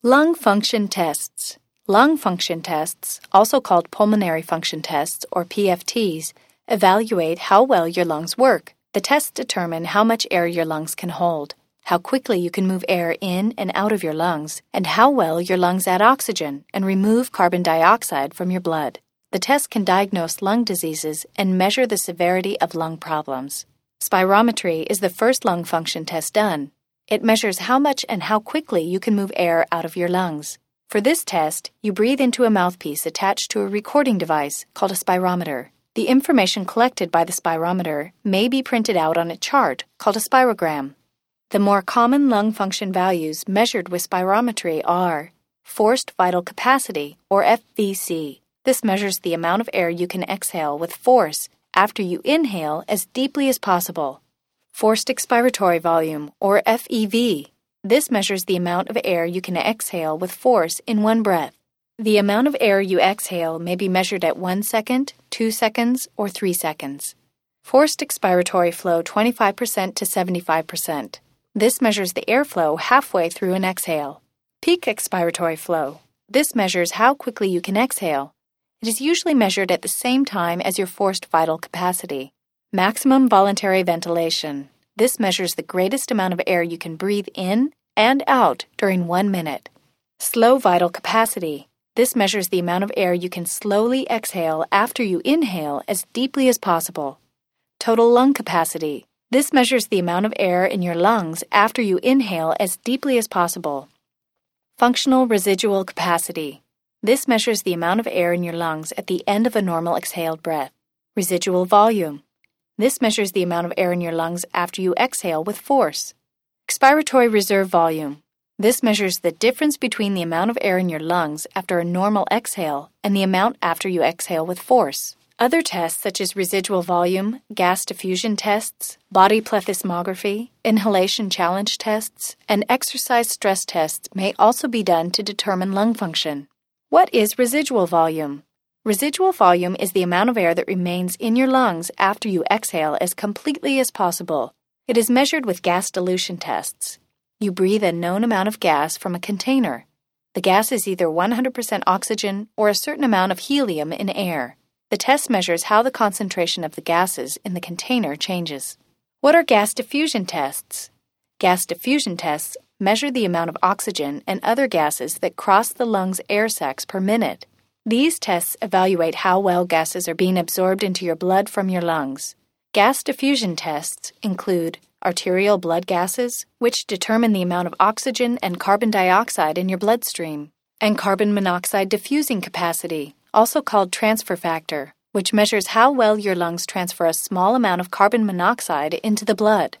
Lung function tests. Lung function tests, also called pulmonary function tests or PFTs, evaluate how well your lungs work. The tests determine how much air your lungs can hold, how quickly you can move air in and out of your lungs, and how well your lungs add oxygen and remove carbon dioxide from your blood. The test can diagnose lung diseases and measure the severity of lung problems. Spirometry is the first lung function test done. It measures how much and how quickly you can move air out of your lungs. For this test, you breathe into a mouthpiece attached to a recording device called a spirometer. The information collected by the spirometer may be printed out on a chart called a spirogram. The more common lung function values measured with spirometry are forced vital capacity, or FVC. This measures the amount of air you can exhale with force after you inhale as deeply as possible. Forced expiratory volume, or FEV. This measures the amount of air you can exhale with force in one breath. The amount of air you exhale may be measured at 1 second, 2 seconds, or 3 seconds. Forced expiratory flow 25% to 75%. This measures the airflow halfway through an exhale. Peak expiratory flow. This measures how quickly you can exhale. It is usually measured at the same time as your forced vital capacity. Maximum voluntary ventilation. This measures the greatest amount of air you can breathe in and out during 1 minute. Slow vital capacity. This measures the amount of air you can slowly exhale after you inhale as deeply as possible. Total lung capacity. This measures the amount of air in your lungs after you inhale as deeply as possible. Functional residual capacity. This measures the amount of air in your lungs at the end of a normal exhaled breath. Residual volume. This measures the amount of air in your lungs after you exhale with force. Expiratory reserve volume. This measures the difference between the amount of air in your lungs after a normal exhale and the amount after you exhale with force. Other tests such as residual volume, gas diffusion tests, body plethysmography, inhalation challenge tests, and exercise stress tests may also be done to determine lung function. What is residual volume? Residual volume is the amount of air that remains in your lungs after you exhale as completely as possible. It is measured with gas dilution tests. You breathe a known amount of gas from a container. The gas is either 100% oxygen or a certain amount of helium in air. The test measures how the concentration of the gases in the container changes. What are gas diffusion tests? Gas diffusion tests measure the amount of oxygen and other gases that cross the lungs' air sacs per minute. These tests evaluate how well gases are being absorbed into your blood from your lungs. Gas diffusion tests include arterial blood gases, which determine the amount of oxygen and carbon dioxide in your bloodstream, and carbon monoxide diffusing capacity, also called transfer factor, which measures how well your lungs transfer a small amount of carbon monoxide into the blood.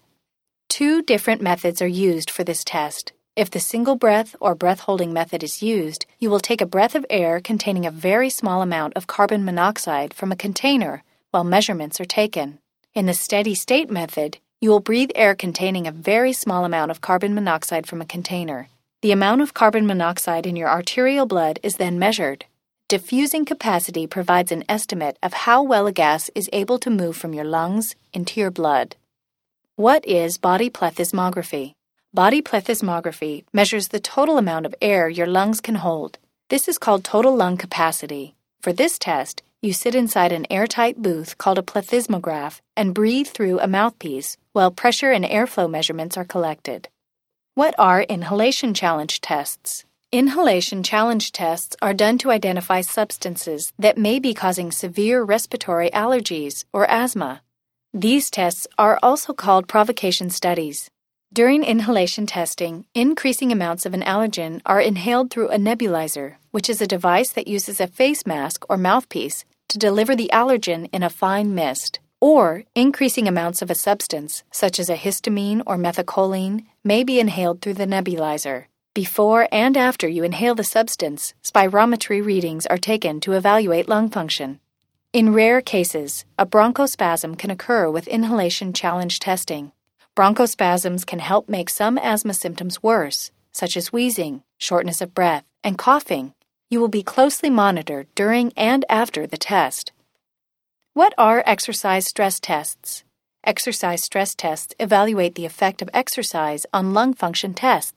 2 different methods are used for this test. If the single breath or breath-holding method is used, you will take a breath of air containing a very small amount of carbon monoxide from a container while measurements are taken. In the steady-state method, you will breathe air containing a very small amount of carbon monoxide from a container. The amount of carbon monoxide in your arterial blood is then measured. Diffusing capacity provides an estimate of how well a gas is able to move from your lungs into your blood. What is body plethysmography? Body plethysmography measures the total amount of air your lungs can hold. This is called total lung capacity. For this test, you sit inside an airtight booth called a plethysmograph and breathe through a mouthpiece while pressure and airflow measurements are collected. What are inhalation challenge tests? Inhalation challenge tests are done to identify substances that may be causing severe respiratory allergies or asthma. These tests are also called provocation studies. During inhalation testing, increasing amounts of an allergen are inhaled through a nebulizer, which is a device that uses a face mask or mouthpiece to deliver the allergen in a fine mist. Or, increasing amounts of a substance, such as a histamine or methacholine, may be inhaled through the nebulizer. Before and after you inhale the substance, spirometry readings are taken to evaluate lung function. In rare cases, a bronchospasm can occur with inhalation challenge testing. Bronchospasms can help make some asthma symptoms worse, such as wheezing, shortness of breath, and coughing. You will be closely monitored during and after the test. What are exercise stress tests? Exercise stress tests evaluate the effect of exercise on lung function tests.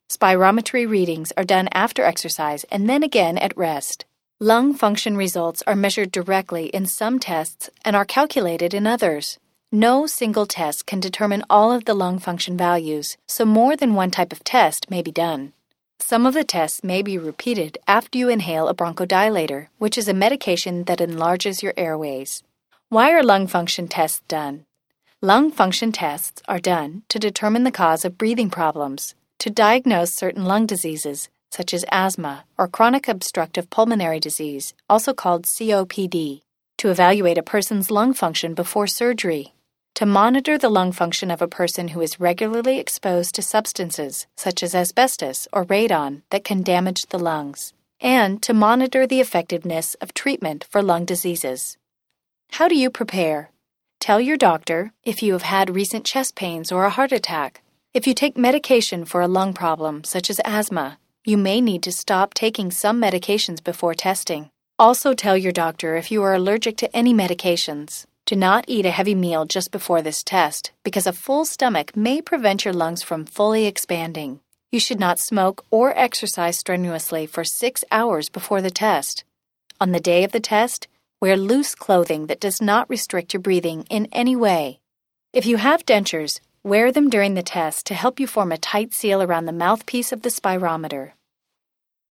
Spirometry readings are done after exercise and then again at rest. Lung function results are measured directly in some tests and are calculated in others. No single test can determine all of the lung function values, so more than one type of test may be done. Some of the tests may be repeated after you inhale a bronchodilator, which is a medication that enlarges your airways. Why are lung function tests done? Lung function tests are done to determine the cause of breathing problems, to diagnose certain lung diseases, such as asthma or chronic obstructive pulmonary disease, also called COPD, to evaluate a person's lung function before surgery, to monitor the lung function of a person who is regularly exposed to substances such as asbestos or radon that can damage the lungs, and to monitor the effectiveness of treatment for lung diseases. How do you prepare? Tell your doctor if you have had recent chest pains or a heart attack. If you take medication for a lung problem, such as asthma, you may need to stop taking some medications before testing. Also tell your doctor if you are allergic to any medications. Do not eat a heavy meal just before this test, because a full stomach may prevent your lungs from fully expanding. You should not smoke or exercise strenuously for 6 hours before the test. On the day of the test, wear loose clothing that does not restrict your breathing in any way. If you have dentures, wear them during the test to help you form a tight seal around the mouthpiece of the spirometer.